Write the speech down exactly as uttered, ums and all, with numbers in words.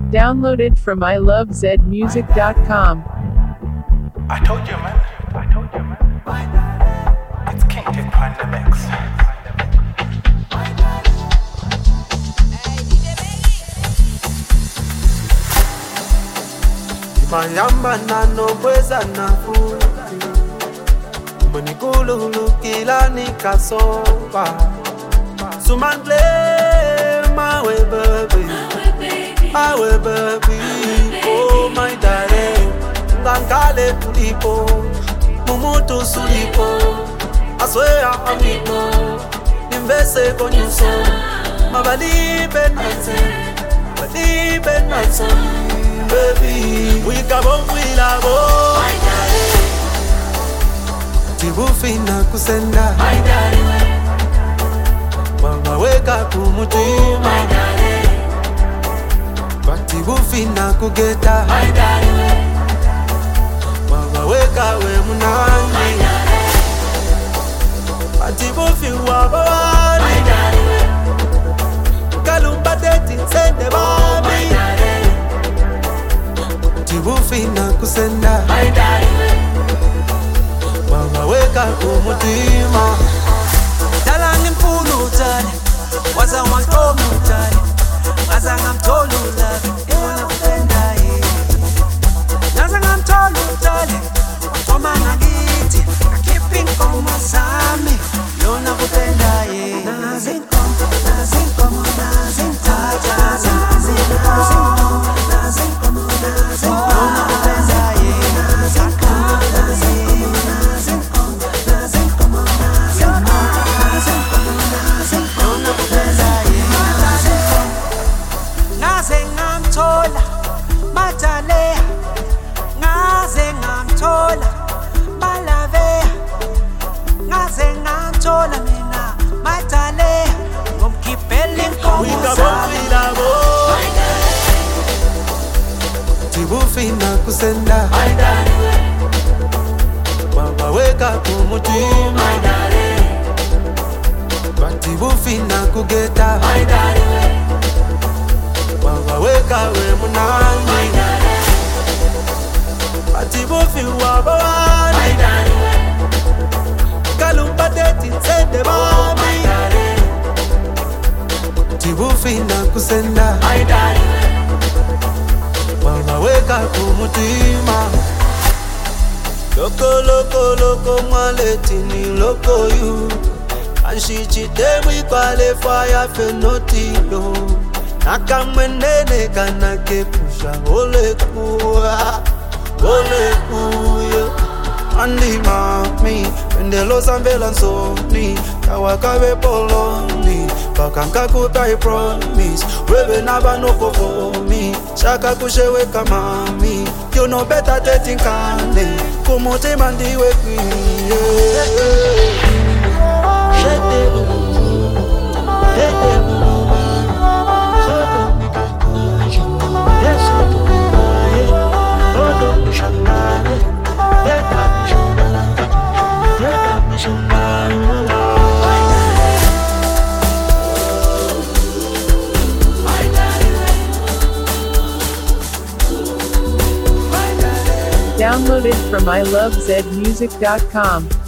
Downloaded from I love zed music dot com. I told you, man. I told you, man. It's King Tip on the mix. Mayamba na nobweza na futi Manikululu kila nikasoba Sumangle mawe baby Mawe baby Oh my darling Ngangale tulipo Mumutu sulipo I swear I'm amigo Nimbese konyuso Mabalibe nase Mabalibe nase Baby, we come on, we love my darling. Tibufina kusenda, my darling. Mama weka kumutima, my darling. Batibufina kugeta, my darling. Mama weka we munani, my darling. Batibufi wabawani, my darling. Kalumba deti sende babi, my darling. Tibufina kusenda my darling Mama weka kumutima Dala ngimfuna utale Waza wankomu utale Waza ngamtolu love Iwana kupenda ye Waza ngamtolu utale Watoma nagiti Nakipi nkoma sami Iwana kupenda ye Nazinkom, nazinkom, nazintata Nazinkom, nazinkom, nazinkom Tibufina kusenda my darling Mama weka kumutima my darling Batibufina kugeta my darling Mama weka we munani my darling Batibufi wabawani my darling Kalumba deti sende babi my darling Tibufina kusenda my darling Mama weka kumutima Loko loko loko mwaleti ni loko you And she chite mwikale fire fenotilo Naka mwenene kana kepusha ole kuwa Ole kuya Andi mami Pendelo zambela nsoni Kawakawe poloni Bakanka kutai promise Wewe naba no for me Shaka kushewe kamami You know better dating kane Kumote mandi we kwiye Shete bubu Shete bubu Soto mikakuja Yesu tukubaye Odo mshangane Yeka mshangane Yeka mshangane Downloaded from I love zed music dot com.